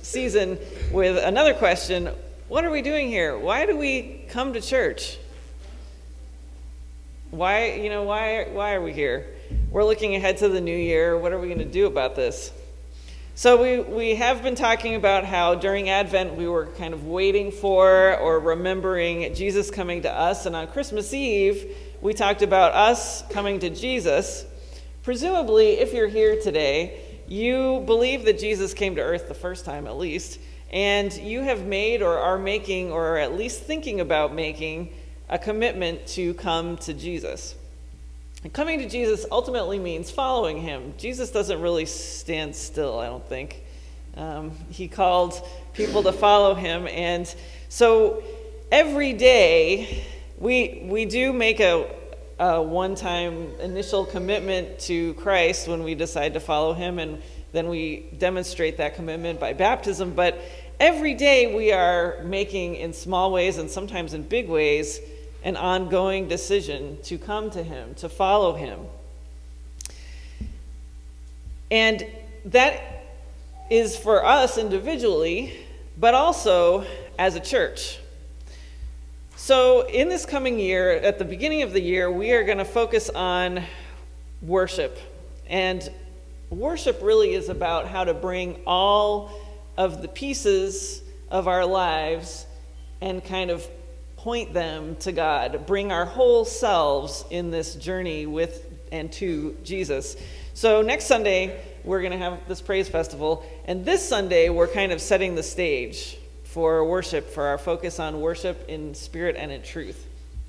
season with another question. What are we doing here? Why do we come to church? Why are we here? We're looking ahead to the new year. What are we going to do about this? So we have been talking about how during Advent we were kind of waiting for or remembering Jesus coming to us. And on Christmas Eve, we talked about us coming to Jesus. Presumably, if you're here today, you believe that Jesus came to earth the first time at least. And you have made or are making or are at least thinking about making a commitment to come to Jesus. And coming to Jesus ultimately means following him. Jesus doesn't really stand still, I don't think. He called people to follow him. And so every day we do make a one-time initial commitment to Christ when we decide to follow him, and then we demonstrate that commitment by baptism. But every day we are making, in small ways and sometimes in big ways, an ongoing decision to come to him, to follow him. And that is for us individually, but also as a church. So in this coming year, at the beginning of the year, we are going to focus on worship. And worship really is about how to bring all of the pieces of our lives and kind of point them to God, bring our whole selves in this journey with and to Jesus. So next Sunday, we're going to have this praise festival, and this Sunday, we're kind of setting the stage for worship, for our focus on worship in spirit and in truth.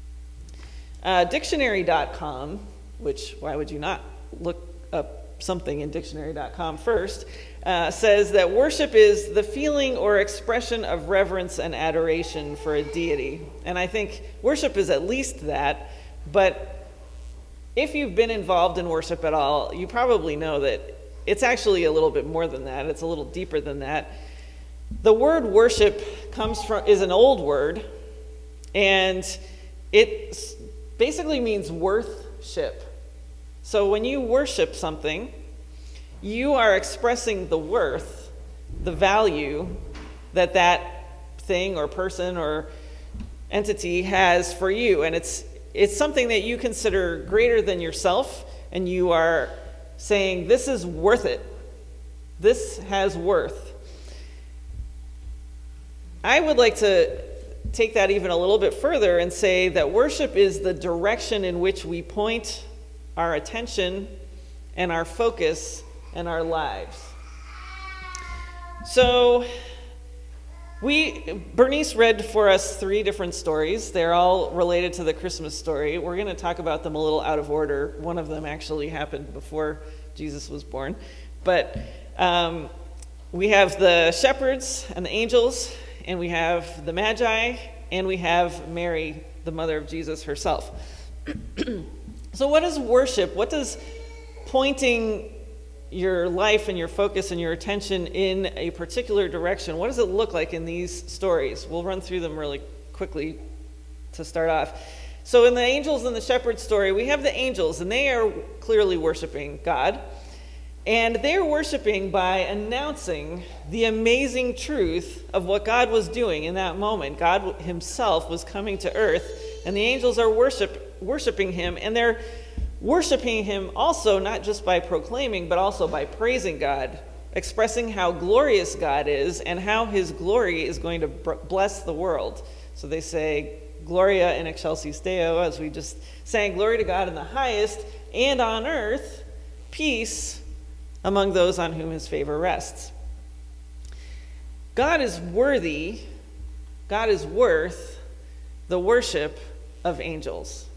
Dictionary.com, which why would you not look up something in dictionary.com first, says that worship is the feeling or expression of reverence and adoration for a deity. And I think worship is at least that, but if you've been involved in worship at all, you probably know that it's actually a little bit more than that. It's a little deeper than that. The word worship is an old word, and it basically means worthship. So when you worship something, you are expressing the worth, the value that that thing or person or entity has for you. And it's something that you consider greater than yourself, and you are saying, this is worth it. This has worth. I would like to take that even a little bit further and say that worship is the direction in which we point our attention and our focus and our lives. So Bernice read for us 3 different stories. They're all related to the Christmas story. We're going to talk about them a little out of order. One of them actually happened before Jesus was born. But we have the shepherds and the angels, and we have the Magi, and we have Mary, the mother of Jesus herself. So what is worship? What does pointing your life and your focus and your attention in a particular direction, what does it look like in these stories? We'll run through them really quickly to start off. So in the angels and the shepherds story, we have the angels, and they are clearly worshiping God. And they're worshiping by announcing the amazing truth of what God was doing in that moment. God himself was coming to earth, and the angels are worshiping him, and they're worshiping him also not just by proclaiming, but also by praising God, expressing how glorious God is and how his glory is going to bless the world. So they say, Gloria in excelsis Deo, as we just sang, glory to God in the highest, and on earth, peace among those on whom his favor rests. God is worth the worship of angels.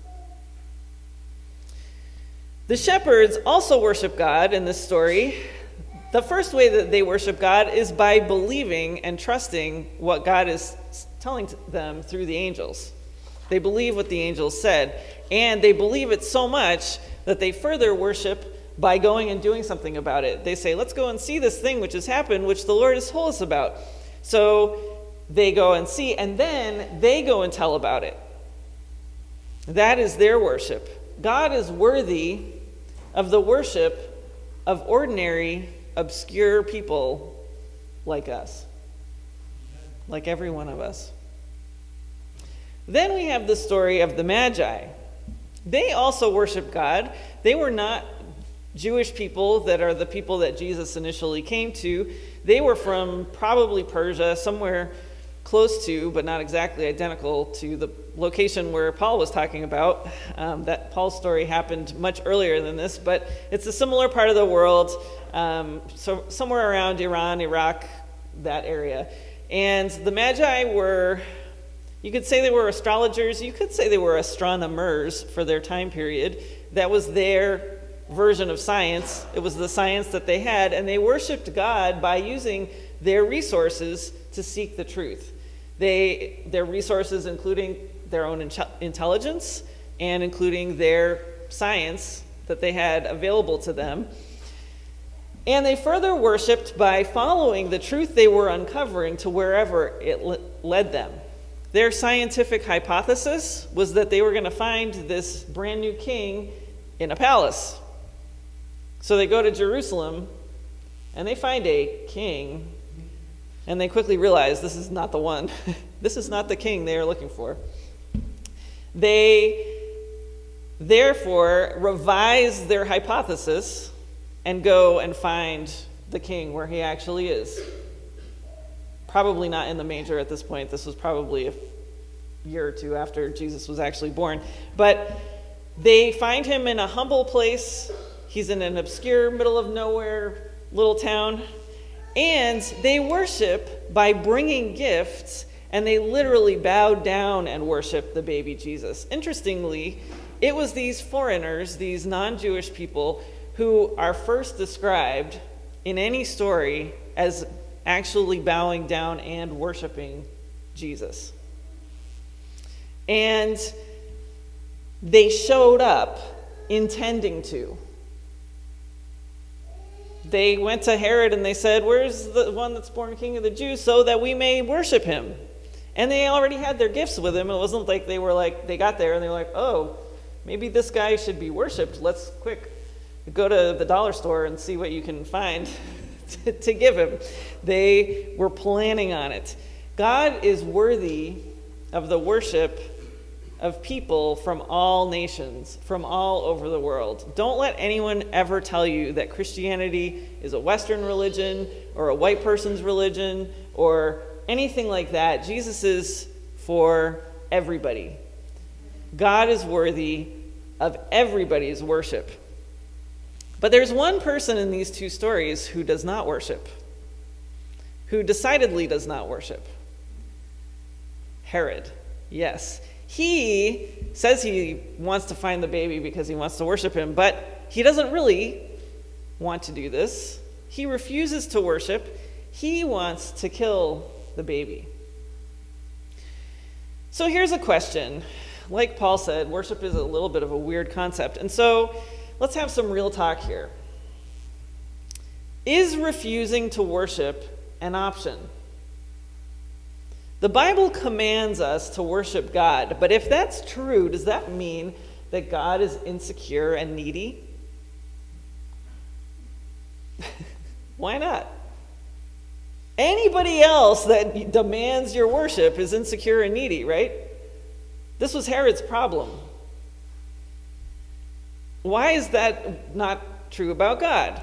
The shepherds also worship God in this story. The first way that they worship God is by believing and trusting what God is telling them through the angels. They believe what the angels said, and they believe it so much that they further worship by going and doing something about it. They say, let's go and see this thing which has happened, which the Lord has told us about. So they go and see, and then they go and tell about it. That is their worship. God is worthy of the worship of ordinary, obscure people like us, like every one of us. Then we have the story of the Magi. They also worship God. They were not Jewish people that are the people that Jesus initially came to. They were from probably Persia, somewhere close to, but not exactly identical to the location where Paul was talking about. That Paul's story happened much earlier than this, but it's a similar part of the world, so somewhere around Iran, Iraq, that area. And the Magi were, you could say they were astrologers, you could say they were astronomers for their time period. That was their version of science. It was the science that they had, and they worshiped God by using their resources to seek the truth. Their resources including their own intelligence and including their science that they had available to them. And they further worshiped by following the truth they were uncovering to wherever it led them. Their scientific hypothesis was that they were going to find this brand new king in a palace. So they go to Jerusalem and they find a king, and they quickly realize this is not the one. This is not the king they are looking for. They therefore revise their hypothesis and go and find the king where he actually is. Probably not in the manger at this point. This was probably a year or two after Jesus was actually born. But they find him in a humble place. He's in an obscure, middle of nowhere little town. And they worship by bringing gifts, and they literally bowed down and worshiped the baby Jesus. Interestingly, it was these foreigners, these non-Jewish people, who are first described in any story as actually bowing down and worshiping Jesus. And they showed up intending to. They went to Herod and they said, "Where's the one that's born king of the Jews so that we may worship him?" And they already had their gifts with him. It wasn't like they got there and they were like, "Oh, maybe this guy should be worshipped. Let's quick go to the dollar store and see what you can find to give him." They were planning on it. God is worthy of the worship of people from all nations, from all over the world. Don't let anyone ever tell you that Christianity is a Western religion or a white person's religion or anything like that. Jesus is for everybody. God is worthy of everybody's worship. But there's one person in these two stories who does not worship, who decidedly does not worship. Herod. Yes. He says he wants to find the baby because he wants to worship him, but he doesn't really want to do this. He refuses to worship. He wants to kill the baby. So here's a question. Like Paul said, worship is a little bit of a weird concept. And so let's have some real talk here. Is refusing to worship an option? The Bible commands us to worship God, but if that's true, does that mean that God is insecure and needy? Why not? Anybody else that demands your worship is insecure and needy, right? This was Herod's problem. Why is that not true about God?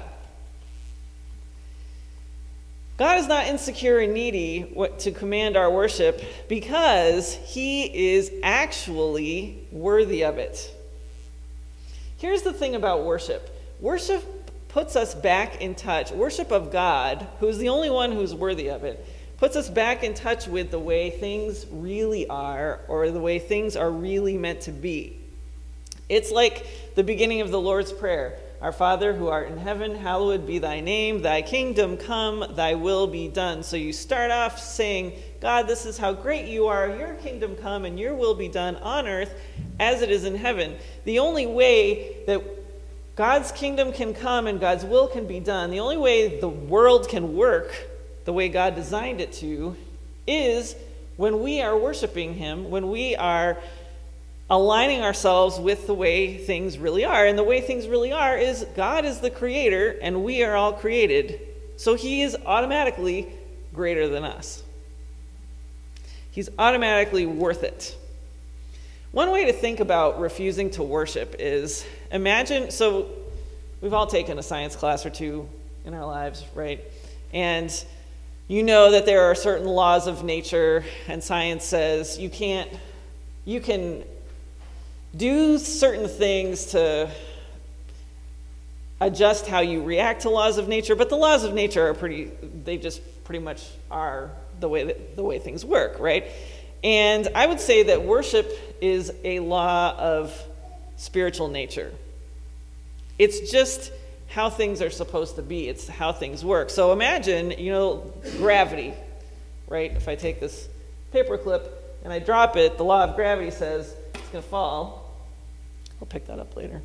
God is not insecure and needy to command our worship because he is actually worthy of it. Here's the thing about worship. Worship puts us back in touch. Worship of God, who's the only one who's worthy of it, puts us back in touch with the way things really are, or the way things are really meant to be. It's like the beginning of the Lord's Prayer. Our Father who art in heaven, hallowed be thy name. Thy kingdom come, thy will be done. So you start off saying, God, this is how great you are. Your kingdom come and your will be done on earth as it is in heaven. The only way that God's kingdom can come and God's will can be done, the only way the world can work the way God designed it to, is when we are worshiping him, when we are aligning ourselves with the way things really are. And the way things really are is God is the creator and we are all created. So he is automatically greater than us. He's automatically worth it. One way to think about refusing to worship is, imagine, so we've all taken a science class or two in our lives, right? And you know that there are certain laws of nature, and science says you can do certain things to adjust how you react to laws of nature, but the laws of nature they just pretty much are the way things work, right? And I would say that worship is a law of spiritual nature. It's just how things are supposed to be. It's how things work. So imagine, gravity, right? If I take this paperclip and I drop it, the law of gravity says it's going to fall. I'll pick that up later.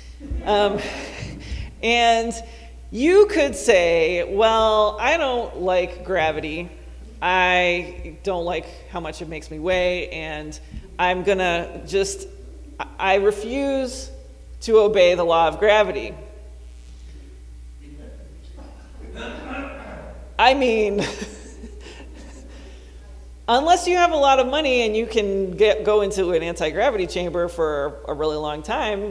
And you could say, well, I don't like gravity. I don't like how much it makes me weigh, and I'm going to I refuse to obey the law of gravity. I mean, unless you have a lot of money and you can go into an anti-gravity chamber for a really long time,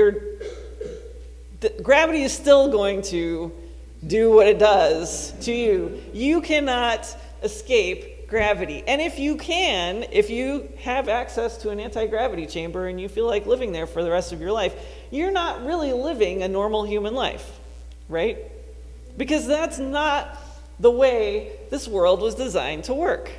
gravity is still going to do what it does to you. You cannot escape gravity. And if you have access to an anti-gravity chamber and you feel like living there for the rest of your life, you're not really living a normal human life, right? Because that's not the way this world was designed to work.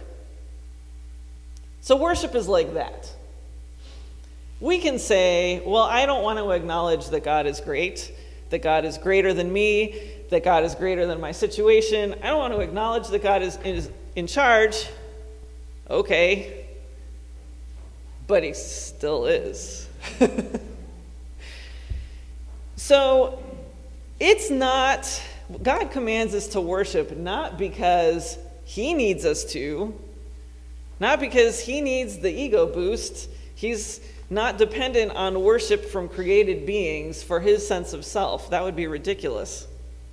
So worship is like that. We can say, well, I don't want to acknowledge that God is great, that God is greater than me, that God is greater than my situation. I don't want to acknowledge that God is in charge. Okay. But he still is. So God commands us to worship not because he needs us to, not because he needs the ego boost. He's not dependent on worship from created beings for his sense of self. That would be ridiculous.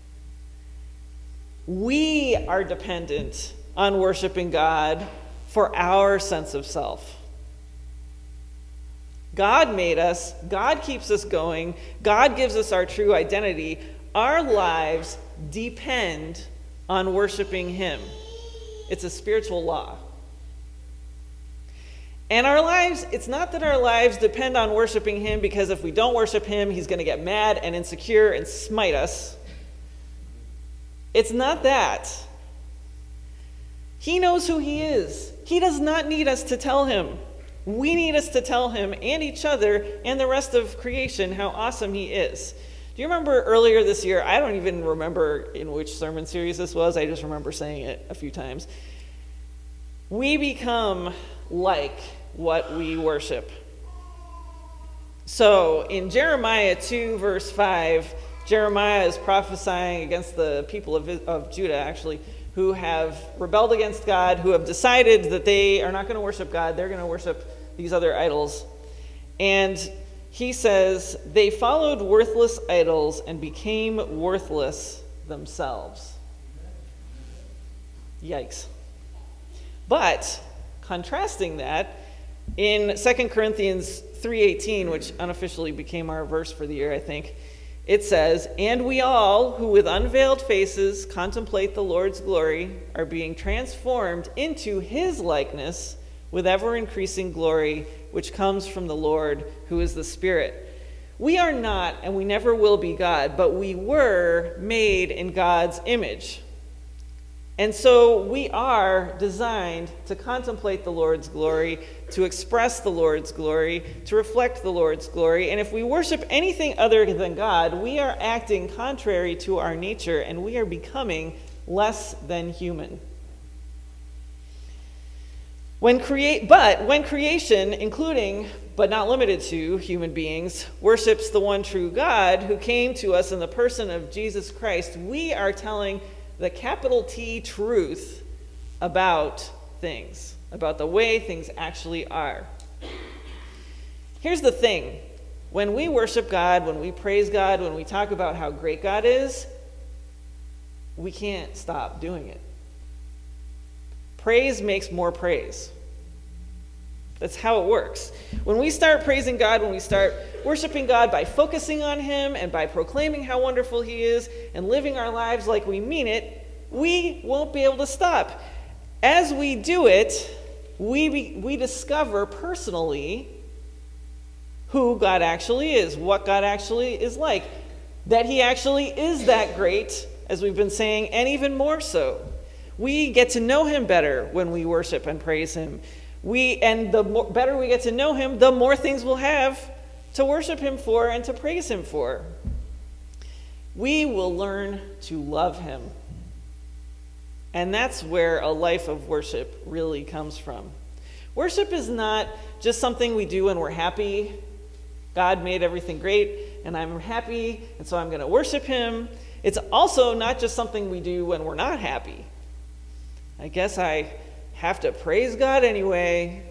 We are dependent on worshiping God for our sense of self. God made us. God keeps us going. God gives us our true identity. Our lives depend on worshiping him. It's a spiritual law. And our lives, it's not that our lives depend on worshiping him because if we don't worship him, he's going to get mad and insecure and smite us. It's not that. He knows who he is. He does not need us to tell him. We need us to tell him and each other and the rest of creation how awesome he is. Do you remember earlier this year? I don't even remember in which sermon series this was. I just remember saying it a few times. We become like what we worship. So in Jeremiah 2, verse 5, Jeremiah is prophesying against the people of Judah, actually, who have rebelled against God, who have decided that they are not going to worship God, they're going to worship these other idols. And he says, they followed worthless idols and became worthless themselves. Yikes. But, contrasting that, in 2 Corinthians 3:18, which unofficially became our verse for the year, I think, it says, and we all, who with unveiled faces contemplate the Lord's glory, are being transformed into his likeness with ever-increasing glory, which comes from the Lord, who is the Spirit. We are not, and we never will be God, but we were made in God's image. And so we are designed to contemplate the Lord's glory, to express the Lord's glory, to reflect the Lord's glory. And if we worship anything other than God, we are acting contrary to our nature, and we are becoming less than human. When creation, including but not limited to human beings, worships the one true God who came to us in the person of Jesus Christ, we are telling the capital T truth about things, about the way things actually are. Here's the thing. When we worship God, when we praise God, when we talk about how great God is, we can't stop doing it. praise makes more praise. That's how it works. When we start praising God, when we start worshiping God by focusing on him and by proclaiming how wonderful he is and living our lives like we mean it, we won't be able to stop. As we do it, we discover personally who God actually is, what God actually is like, that he actually is that great, as we've been saying, and even more so. We get to know him better when we worship and praise him. The better we get to know him, the more things we'll have to worship him for and to praise him for. We will learn to love him. And that's where a life of worship really comes from. Worship is not just something we do when we're happy. God made everything great, and I'm happy, and so I'm going to worship him. It's also not just something we do when we're not happy. I guess I have to praise God anyway.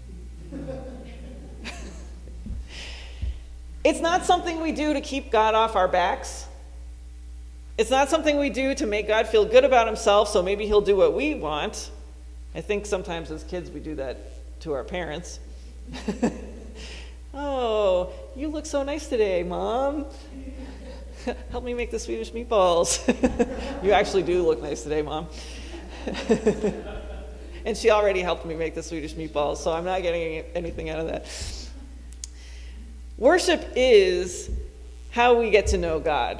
It's not something we do to keep God off our backs. It's not something we do to make God feel good about himself, so maybe he'll do what we want. I think sometimes as kids we do that to our parents. Oh, you look so nice today, Mom. Help me make the Swedish meatballs. You actually do look nice today, Mom. And she already helped me make the Swedish meatballs, so I'm not getting anything out of that. Worship is how we get to know God.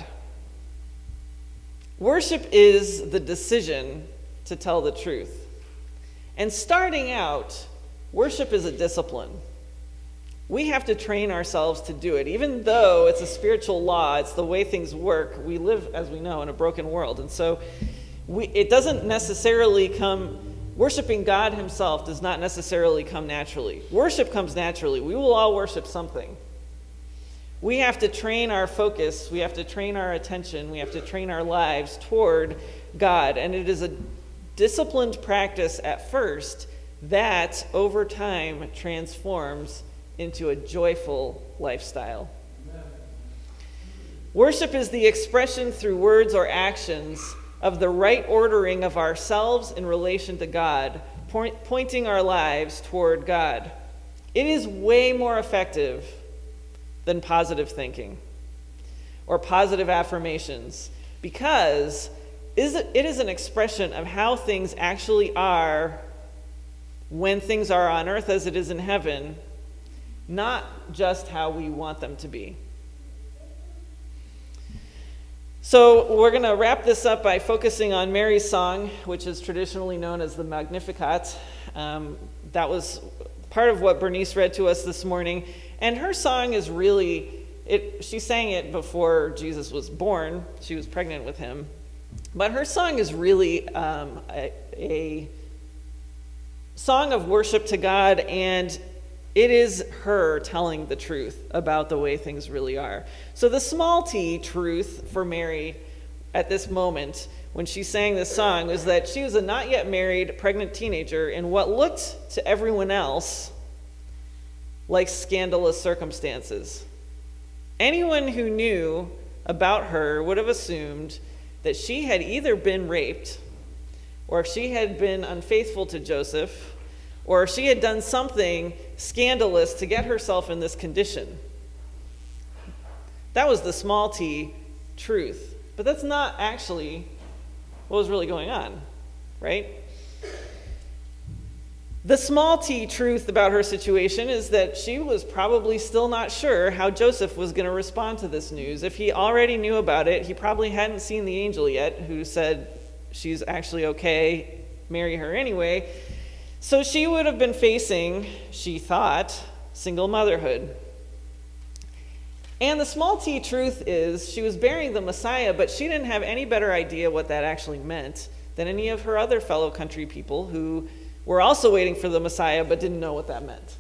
Worship is the decision to tell the truth. And starting out, worship is a discipline. We have to train ourselves to do it. Even though it's a spiritual law, it's the way things work, we live, as we know, in a broken world. And so it doesn't necessarily come, worshiping God himself does not necessarily come naturally. Worship comes naturally. We will all worship something. We have to train our focus, we have to train our attention, we have to train our lives toward God. And it is a disciplined practice at first that over time transforms into a joyful lifestyle. Amen. Worship is the expression through words or actions of the right ordering of ourselves in relation to God, pointing our lives toward God. It is way more effective than positive thinking or positive affirmations because it is an expression of how things actually are when things are on earth as it is in heaven, not just how we want them to be. So we're going to wrap this up by focusing on Mary's song, which is traditionally known as the Magnificat. That was part of what Bernice read to us this morning. And her song is really, she sang it before Jesus was born. She was pregnant with him. But her song is really a song of worship to God, and it is her telling the truth about the way things really are. So the small t truth for Mary at this moment when she sang this song was that she was a not yet married pregnant teenager in what looked to everyone else like scandalous circumstances. Anyone who knew about her would have assumed that she had either been raped, or she had been unfaithful to Joseph, or she had done something scandalous to get herself in this condition. That was the small t truth. But that's not actually what was really going on, right? The small t truth about her situation is that she was probably still not sure how Joseph was going to respond to this news. If he already knew about it, he probably hadn't seen the angel yet who said she's actually okay, marry her anyway. So she would have been facing, she thought, single motherhood. And the small t truth is she was bearing the Messiah, but she didn't have any better idea what that actually meant than any of her other fellow country people who were also waiting for the Messiah but didn't know what that meant.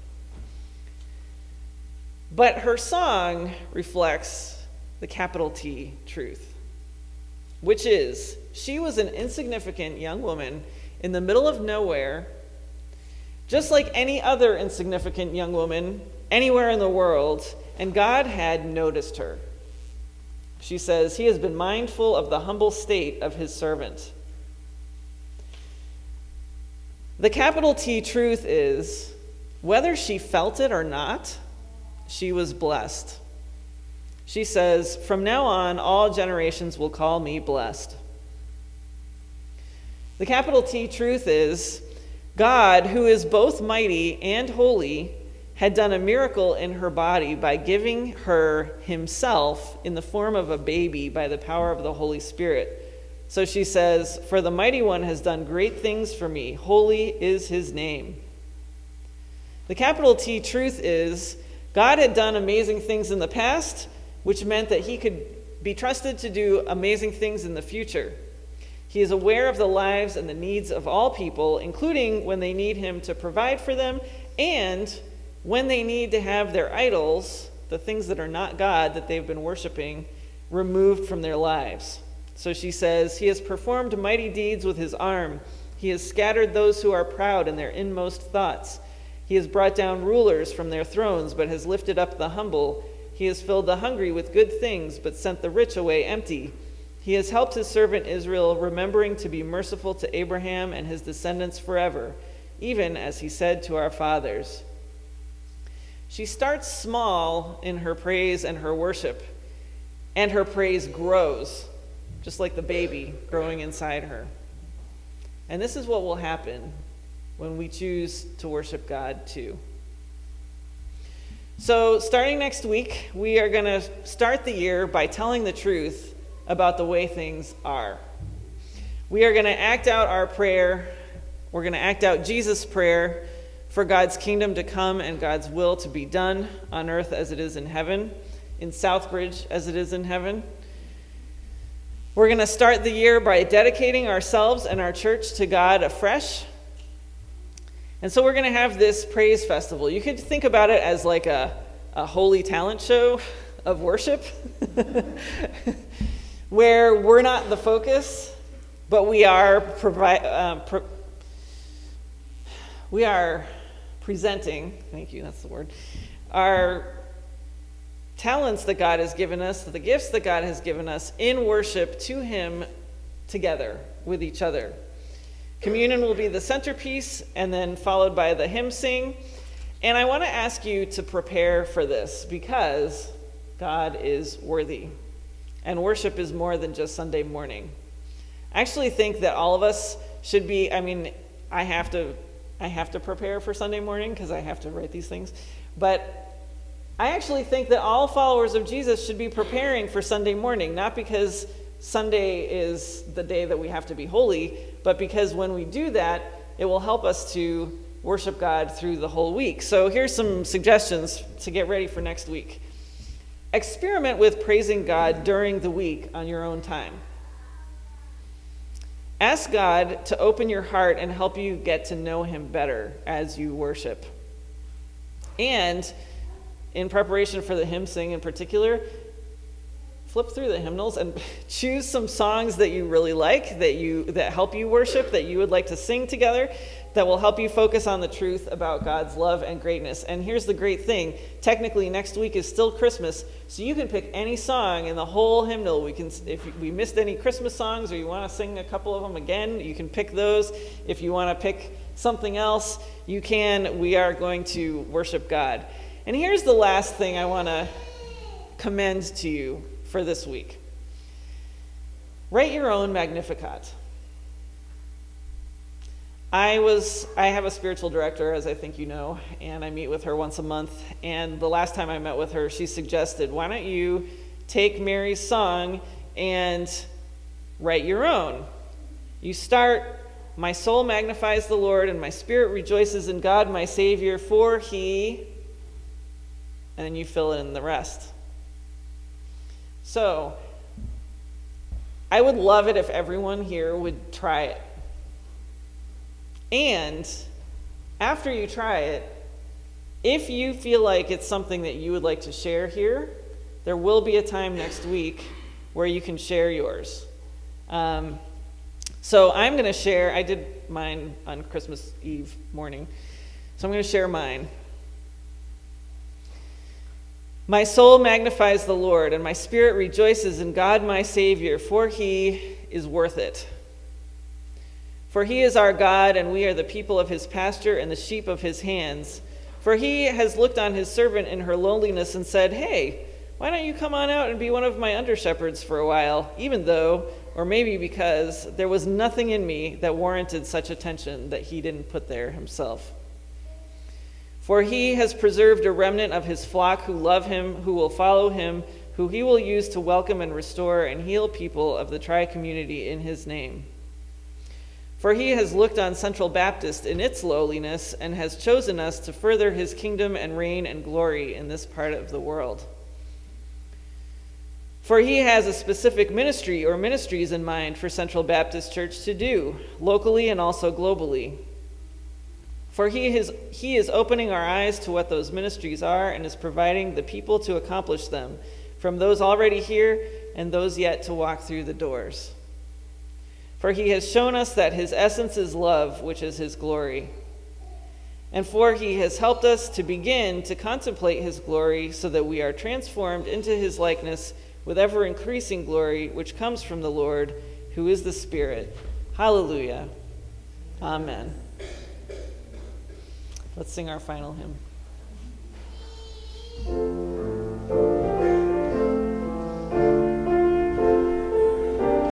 But her song reflects the capital T truth, which is she was an insignificant young woman in the middle of nowhere, just like any other insignificant young woman anywhere in the world, and God had noticed her. She says, "He has been mindful of the humble state of his servant." The capital T truth is, whether she felt it or not, she was blessed. She says, "From now on, all generations will call me blessed." The capital T truth is, God, who is both mighty and holy, had done a miracle in her body by giving her himself in the form of a baby by the power of the Holy Spirit. So she says, "For the mighty one has done great things for me. Holy is his name." The capital T truth is, God had done amazing things in the past, which meant that he could be trusted to do amazing things in the future. He is aware of the lives and the needs of all people, including when they need him to provide for them and when they need to have their idols, the things that are not God that they've been worshiping, removed from their lives. So she says, "He has performed mighty deeds with his arm. He has scattered those who are proud in their inmost thoughts. He has brought down rulers from their thrones, but has lifted up the humble. He has filled the hungry with good things, but sent the rich away empty. He has helped his servant Israel, remembering to be merciful to Abraham and his descendants forever, even as he said to our fathers." She starts small in her praise and her worship, and her praise grows, just like the baby growing inside her. And this is what will happen when we choose to worship God too. So starting next week, we are going to start the year by telling the truth about the way things are. We are going to act out our prayer. We're going to act out Jesus' prayer for God's kingdom to come and God's will to be done on earth as it is in heaven, in Southbridge as it is in heaven. We're going to start the year by dedicating ourselves and our church to God afresh. And so we're going to have this praise festival. You could think about it as like a holy talent show of worship, where we're not the focus, but we are presenting, thank you, that's the word, our talents that God has given us, the gifts that God has given us in worship to him together with each other. Communion will be the centerpiece and then followed by the hymn sing. And I want to ask you to prepare for this because God is worthy. And worship is more than just Sunday morning. I actually think that all of us should be, I have to prepare for Sunday morning because I have to write these things. But I actually think that all followers of Jesus should be preparing for Sunday morning, not because Sunday is the day that we have to be holy, but because when we do that, it will help us to worship God through the whole week. So here's some suggestions to get ready for next week. Experiment with praising God during the week on your own time. Ask God to open your heart and help you get to know him better as you worship. And in preparation for the hymn sing in particular, flip through the hymnals and choose some songs that you really like, that help you worship, that you would like to sing together, that will help you focus on the truth about God's love and greatness. And here's the great thing. Technically, next week is still Christmas, so you can pick any song in the whole hymnal. If we missed any Christmas songs or you want to sing a couple of them again, you can pick those. If you want to pick something else, you can. We are going to worship God. And here's the last thing I want to commend to you for this week. Write your own Magnificat. I have a spiritual director, as I think you know, and I meet with her once a month. And the last time I met with her, she suggested, why don't you take Mary's song and write your own? You start, "My soul magnifies the Lord, and my spirit rejoices in God my Savior, for he," and then you fill in the rest. So, I would love it if everyone here would try it. And after you try it, if you feel like it's something that you would like to share here, there will be a time next week where you can share yours. So I'm going to share, I did mine on Christmas Eve morning, so I'm going to share mine. "My soul magnifies the Lord, and my spirit rejoices in God my Savior, for he is worth it. For he is our God, and we are the people of his pasture and the sheep of his hands. For he has looked on his servant in her loneliness and said, Hey, why don't you come on out and be one of my under-shepherds for a while, even though, or maybe because, there was nothing in me that warranted such attention that he didn't put there himself. For he has preserved a remnant of his flock who love him, who will follow him, who he will use to welcome and restore and heal people of the tri-community in his name. For he has looked on Central Baptist in its lowliness and has chosen us to further his kingdom and reign and glory in this part of the world. For he has a specific ministry or ministries in mind for Central Baptist Church to do, locally and also globally. For he is opening our eyes to what those ministries are and is providing the people to accomplish them, from those already here and those yet to walk through the doors. For he has shown us that his essence is love, which is his glory. And for he has helped us to begin to contemplate his glory so that we are transformed into his likeness with ever-increasing glory, which comes from the Lord, who is the Spirit. Hallelujah. Amen. Let's sing our final hymn.